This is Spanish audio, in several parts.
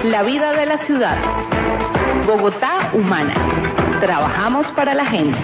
La vida de la ciudad. Bogotá humana. Trabajamos para la gente.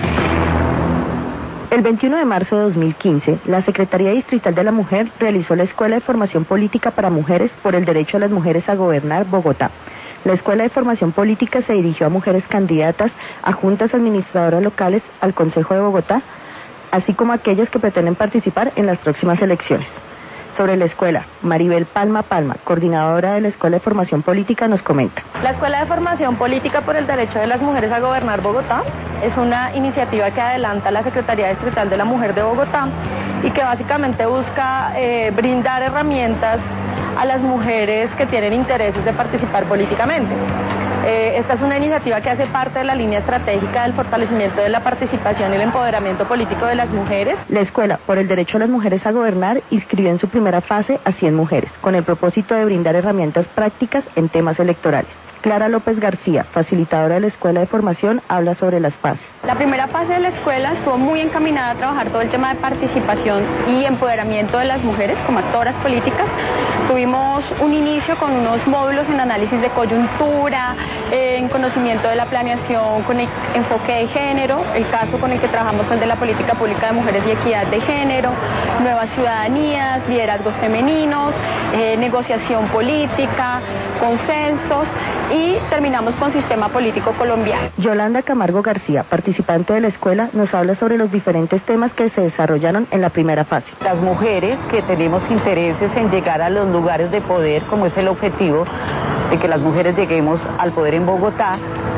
El 21 de marzo de 2015, la Secretaría Distrital de la Mujer realizó la Escuela de Formación Política para Mujeres por el Derecho a las Mujeres a Gobernar Bogotá. La Escuela de Formación Política se dirigió a mujeres candidatas a juntas administradoras locales al Consejo de Bogotá, así como a aquellas que pretenden participar en las próximas elecciones. Sobre la escuela, Maribel Palma, coordinadora de la Escuela de Formación Política, nos comenta. La Escuela de Formación Política por el Derecho de las Mujeres a Gobernar Bogotá es una iniciativa que adelanta la Secretaría Distrital de la Mujer de Bogotá y que básicamente busca brindar herramientas a las mujeres que tienen intereses de participar políticamente. Esta es una iniciativa que hace parte de la línea estratégica del fortalecimiento de la participación y el empoderamiento político de las mujeres. La Escuela por el Derecho a las Mujeres a Gobernar inscribió en su primera fase a 100 mujeres, con el propósito de brindar herramientas prácticas en temas electorales. Clara López García, facilitadora de la Escuela de Formación, habla sobre las fases. La primera fase de la escuela estuvo muy encaminada a trabajar todo el tema de participación y empoderamiento de las mujeres como actoras políticas. Tuvimos un inicio con unos módulos en análisis de coyuntura, en conocimiento de la planeación con enfoque de género, el caso con el que trabajamos fue el de la política pública de mujeres y equidad de género, nuevas ciudadanías, liderazgos femeninos, negociación política, consensos, y terminamos con sistema político colombiano. Yolanda Camargo García, participante de la escuela, nos habla sobre los diferentes temas que se desarrollaron en la primera fase. Las mujeres que tenemos intereses en llegar a los lugares de poder, como es el objetivo de que las mujeres lleguemos al poder en Bogotá,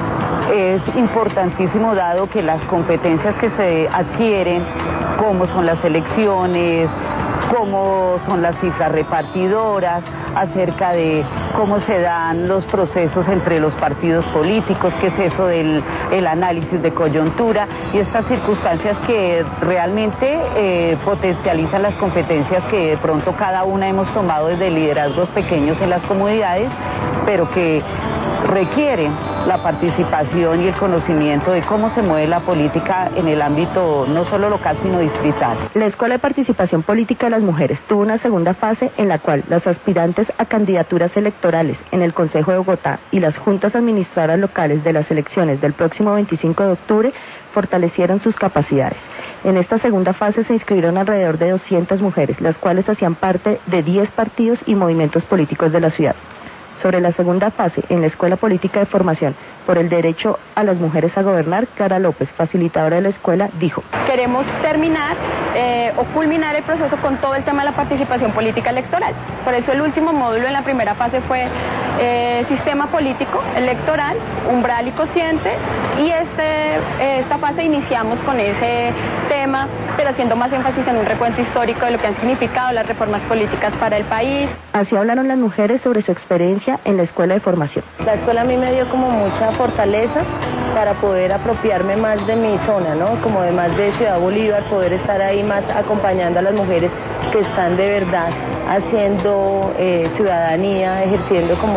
es importantísimo dado que las competencias que se adquieren, como son las elecciones, cómo son las cifras repartidoras, acerca de cómo se dan los procesos entre los partidos políticos, qué es eso del análisis de coyuntura y estas circunstancias que realmente potencializan las competencias que de pronto cada una hemos tomado desde liderazgos pequeños en las comunidades, pero que requieren la participación y el conocimiento de cómo se mueve la política en el ámbito no solo local sino distrital. La Escuela de Participación Política de las Mujeres tuvo una segunda fase en la cual las aspirantes a candidaturas electorales en el Consejo de Bogotá y las juntas administradoras locales de las elecciones del próximo 25 de octubre fortalecieron sus capacidades. En esta segunda fase se inscribieron alrededor de 200 mujeres, las cuales hacían parte de 10 partidos y movimientos políticos de la ciudad. Sobre la segunda fase en la Escuela Política de Formación por el Derecho a las Mujeres a Gobernar, Clara López, facilitadora de la escuela, dijo: queremos terminar o culminar el proceso con todo el tema de la participación política electoral. Por eso el último módulo en la primera fase fue sistema político electoral, umbral y cociente, y esta fase iniciamos con ese tema, pero haciendo más énfasis en un recuento histórico de lo que han significado las reformas políticas para el país. Así hablaron las mujeres sobre su experiencia en la Escuela de Formación. La escuela a mí me dio como mucha fortaleza para poder apropiarme más de mi zona, ¿no? Como de más de Ciudad Bolívar, poder estar ahí más acompañando a las mujeres que están de verdad haciendo ciudadanía, ejerciendo como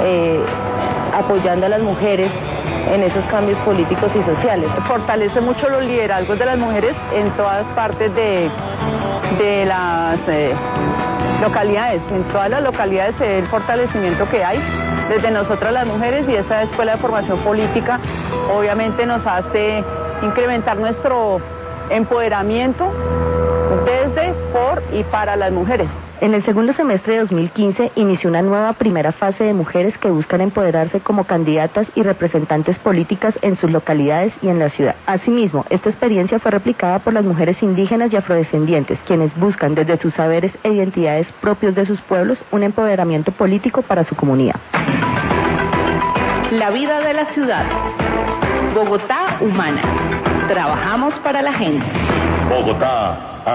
apoyando a las mujeres en esos cambios políticos y sociales. Fortalece mucho los liderazgos de las mujeres en todas partes de las localidades. En todas las localidades se ve el fortalecimiento que hay desde nosotras las mujeres, y esta Escuela de Formación Política obviamente nos hace incrementar nuestro empoderamiento desde, por y para las mujeres. En el segundo semestre de 2015 inició una nueva primera fase de mujeres que buscan empoderarse como candidatas y representantes políticas en sus localidades y en la ciudad. Asimismo, esta experiencia fue replicada por las mujeres indígenas y afrodescendientes, quienes buscan desde sus saberes e identidades propios de sus pueblos un empoderamiento político para su comunidad. La vida de la ciudad. Bogotá humana. Trabajamos para la gente. Bogotá.